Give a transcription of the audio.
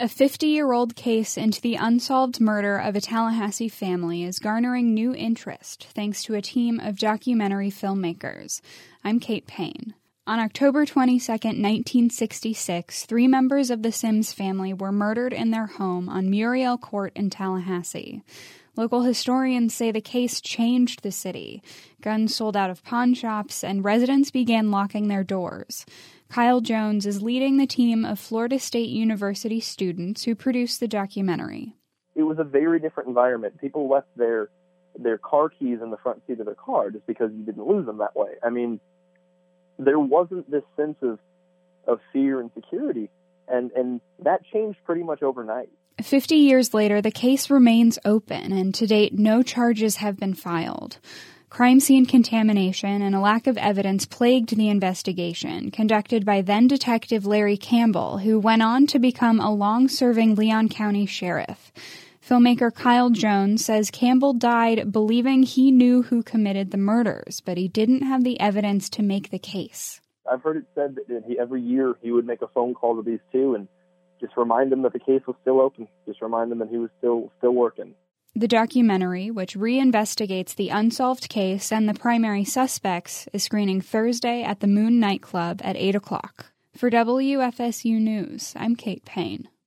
A 50-year-old case into the unsolved murder of a Tallahassee family is garnering new interest thanks to a team of documentary filmmakers. I'm Kate Payne. On October 22, 1966, 3 members of the Sims family were murdered in their home on Muriel Court in Tallahassee. Local historians say the case changed the city. Guns sold out of pawn shops, and residents began locking their doors. Kyle Jones is leading the team of Florida State University students who produced the documentary. It was a very different environment. People left their car keys in the front seat of their car just because you didn't lose them that way. I mean, there wasn't this sense of fear and security, and that changed pretty much overnight. 50 years later, the case remains open, and to date, no charges have been filed. Crime scene contamination and a lack of evidence plagued the investigation, conducted by then-Detective Larry Campbell, who went on to become a long-serving Leon County sheriff. Filmmaker Kyle Jones says Campbell died believing he knew who committed the murders, but he didn't have the evidence to make the case. I've heard it said that every year he would make a phone call to these two and just remind them that the case was still open, just remind them that he was still working. The documentary, which reinvestigates the unsolved case and the primary suspects, is screening Thursday at the Moon nightclub at 8 o'clock. For WFSU News, I'm Kate Payne.